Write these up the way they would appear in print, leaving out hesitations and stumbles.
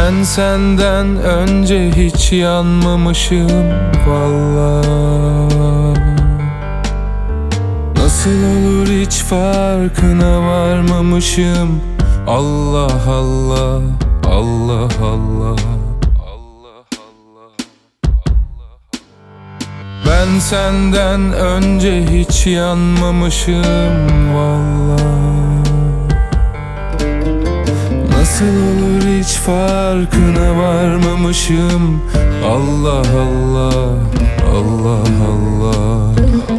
Ben senden önce hiç yanmamışım vallahi. Nasıl olur hiç farkına varmamışım. Allah Allah, Allah Allah, Allah Allah. Ben senden önce hiç yanmamışım vallahi. Nasıl olur hiç farkına varmamışım. Allah Allah, Allah Allah.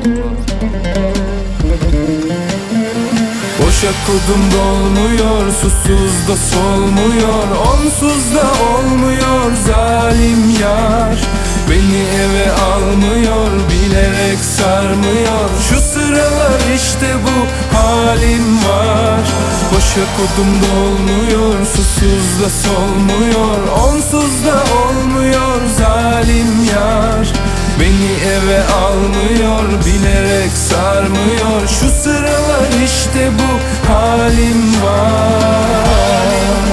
Boşa kudum dolmuyor, susuz da solmuyor, onsuz da olmuyor zalim yar. Beni eve almıyor, bilerek sarmıyor. Şu sıralar işte bu halim var. Boşa kudum dolmuyor, susuz da solmuyor, onsuz da olmuyor zalim yar. Beni eve almıyor, bilerek sarmıyor. Şu sıralar işte bu halim var.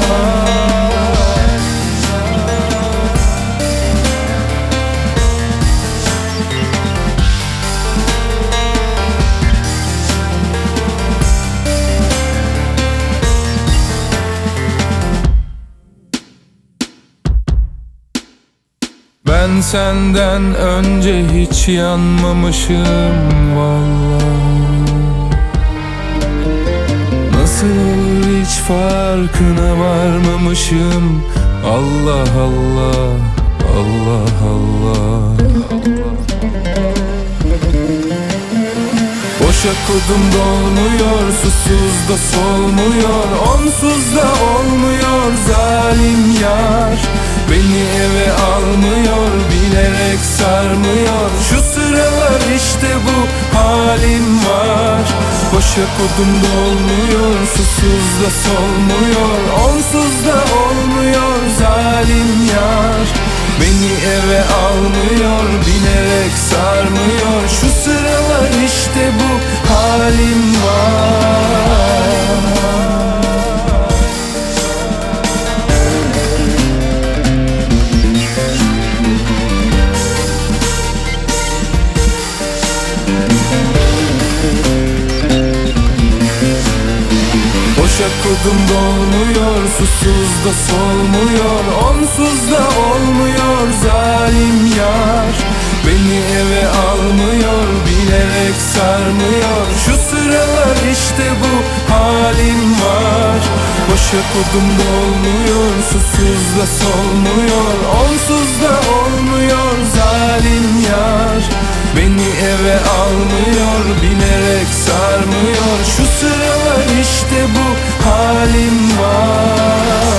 Ben senden önce hiç yanmamışım vallahi. Nasıl olur hiç farkına varmamışım. Allah Allah, Allah Allah. Boşa kudum dolmuyor, susuz da solmuyor, onsuz da olmuyor zalim yar. Beni eve almıyor, bilerek sarmıyor. Şu sıralar işte bu halim var. Boşa kudum dolmuyor, susuz da solmuyor, onsuz da olmuyor zalim yar. Beni eve almıyor, bilerek sarmıyor. Şu sıralar işte bu halim var. Boşa kudum dolmuyor, susuz da solmuyor, onsuz da olmuyor zalim yar. Beni eve almıyor, bilerek sarmıyor. Şu sıralar işte bu halim var. Boşa kudum dolmuyor, susuz da solmuyor, onsuz da olmuyor zalim yar. Beni eve almıyor, bilerek sarmıyor. Şu sıralar işte bu halim var.